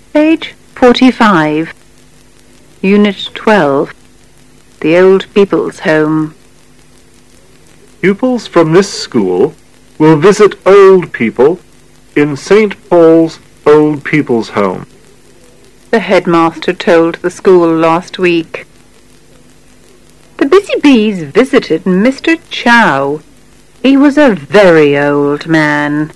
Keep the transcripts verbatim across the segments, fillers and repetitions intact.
Page forty-five. Unit twelve. The Old People's Home. Pupils from this school will visit old people in Saint Paul's Old People's Home. The headmaster told the school last week. The Busy Bees visited Mister Chow. He was a very old man.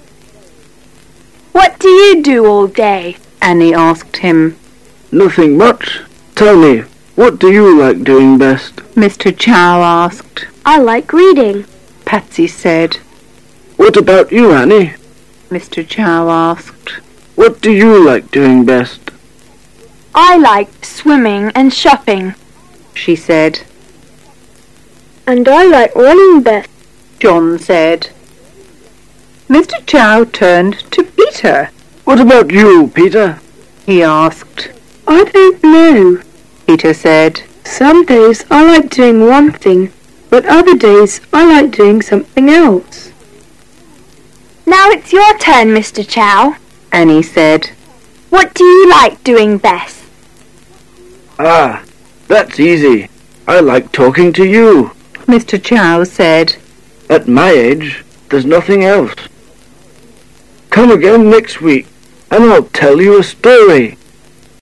What do you do all day? Annie asked him. Nothing much. Tell me, what do you like doing best? Mister Chow asked. I like reading. Patsy said. What about you, Annie? Mister Chow asked. What do you like doing best? I like swimming and shopping. She said. And I like running best. John said. Mister Chow turned to Peter. What about you, Peter? He asked. I don't know. Peter said. Some days I like doing one thing, but other days I like doing something else. Now it's your turn, Mister Chow. Annie said. What do you like doing best? Ah, that's easy. I like talking to you. Mister Chow said. At my age, there's nothing else. Come again next week, and I'll tell you a story.